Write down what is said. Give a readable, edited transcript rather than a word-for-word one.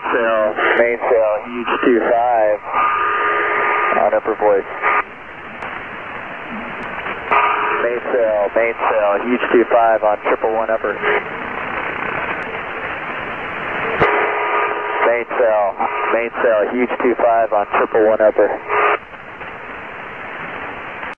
mainsail, huge 25 on upper voice. Mainsail, huge 25 on 111 upper. Mainsail, huge 25 on 111 upper.